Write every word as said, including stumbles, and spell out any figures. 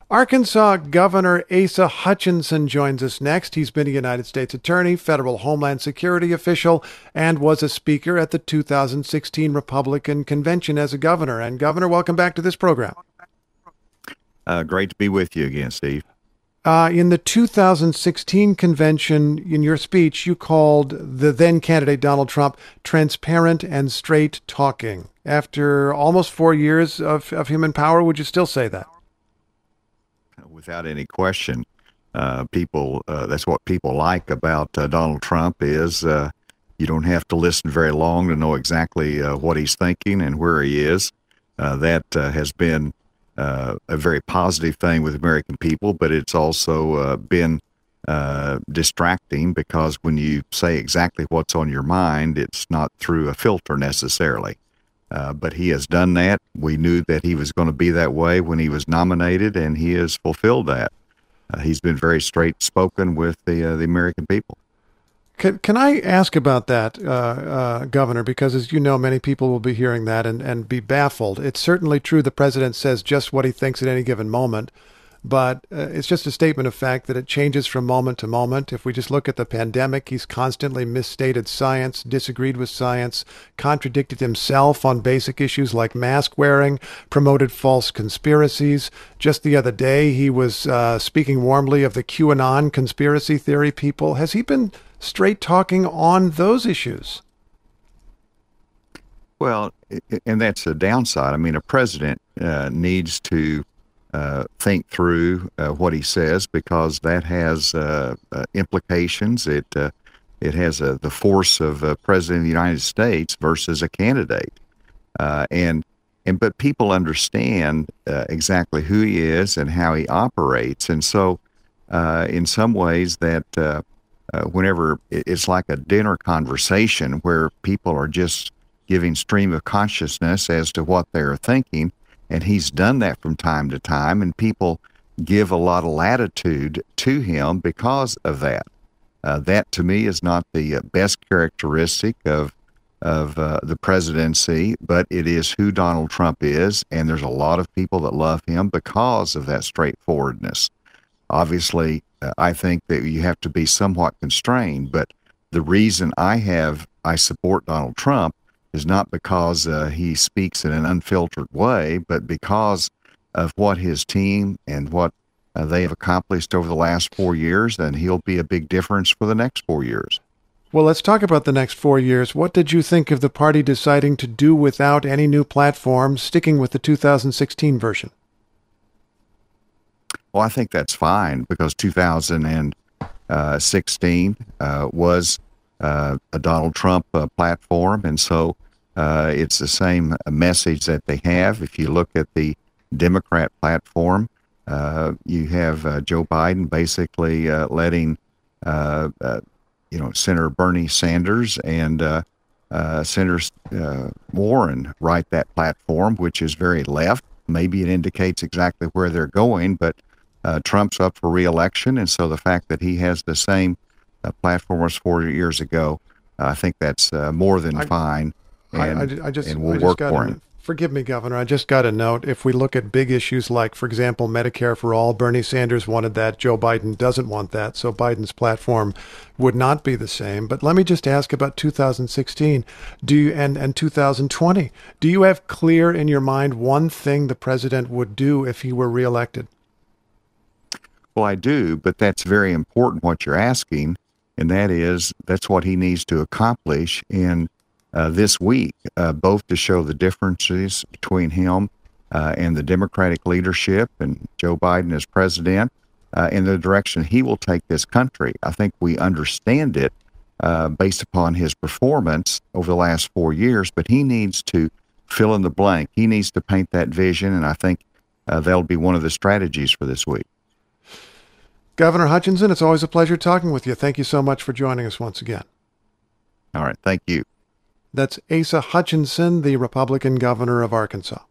Arkansas Governor Asa Hutchinson joins us next. He's been a United States Attorney, federal Homeland Security official, and was a speaker at the two thousand sixteen Republican Convention as a governor. And Governor, welcome back to this program. Uh, great to be with you again, Steve. Uh, in the two thousand sixteen convention, in your speech, you called the then candidate Donald Trump transparent and straight talking. After almost four years of, of him in power, would you still say that? Without any question, uh, people. Uh, that's what people like about uh, Donald Trump is uh, you don't have to listen very long to know exactly uh, what he's thinking and where he is. Uh, that uh, has been uh, a very positive thing with American people, but it's also uh, been uh, distracting because when you say exactly what's on your mind, it's not through a filter necessarily. Uh, but he has done that. We knew that he was going to be that way when he was nominated, and he has fulfilled that. Uh, he's been very straight-spoken with the uh, the American people. Can, can I ask about that, uh, uh, Governor? Because as you know, many people will be hearing that and, and be baffled. It's certainly true the president says just what he thinks at any given moment, but uh, it's just a statement of fact that it changes from moment to moment. If we just look at the pandemic, he's constantly misstated science, disagreed with science, contradicted himself on basic issues like mask wearing, promoted false conspiracies. Just the other day, he was uh, speaking warmly of the QAnon conspiracy theory people. Has he been straight talking on those issues? Well, and that's the downside. I mean, a president uh, needs to Uh, think through uh, what he says, because that has uh, uh, implications. It uh, it has uh, the force of a president of the United States versus a candidate, uh, and and but people understand uh, exactly who he is and how he operates, and so uh, in some ways that uh, uh, whenever it's like a dinner conversation where people are just giving stream of consciousness as to what they're thinking. And he's done that from time to time, and people give a lot of latitude to him because of that. Uh, that, to me, is not the best characteristic of of uh, the presidency, but it is who Donald Trump is, and there's a lot of people that love him because of that straightforwardness. Obviously, uh, I think that you have to be somewhat constrained, but the reason I have I support Donald Trump is not because uh, he speaks in an unfiltered way, but because of what his team and what uh, they have accomplished over the last four years, then he'll be a big difference for the next four years. Well, let's talk about the next four years. What did you think of the party deciding to do without any new platform, sticking with the two thousand sixteen version? Well, I think that's fine, because two thousand sixteen uh, was Uh, a Donald Trump uh, platform, and so uh, it's the same message that they have. If you look at the Democrat platform, uh, you have uh, Joe Biden basically uh, letting uh, uh, you know Senator Bernie Sanders and uh, uh, Senator uh, Warren write that platform, which is very left. Maybe it indicates exactly where they're going, but uh, Trump's up for re-election, and so the fact that he has the same Uh, platform was four years ago. Uh, I think that's uh, more than I, fine, and, I, I, I just, and we'll I just work got for a, him. Forgive me, Governor. I just got a note. If we look at big issues like, for example, Medicare for all, Bernie Sanders wanted that. Joe Biden doesn't want that. So Biden's platform would not be the same. But let me just ask about two thousand sixteen do you, and, and two thousand twenty. Do you have clear in your mind one thing the president would do if he were reelected? Well, I do, but that's very important what you're asking. And that is, that's what he needs to accomplish in uh, this week, uh, both to show the differences between him uh, and the Democratic leadership and Joe Biden as president, uh, in the direction he will take this country. I think we understand it uh, based upon his performance over the last four years, but he needs to fill in the blank. He needs to paint that vision, and I think uh, that'll be one of the strategies for this week. Governor Hutchinson, it's always a pleasure talking with you. Thank you so much for joining us once again. All right. Thank you. That's Asa Hutchinson, the Republican governor of Arkansas.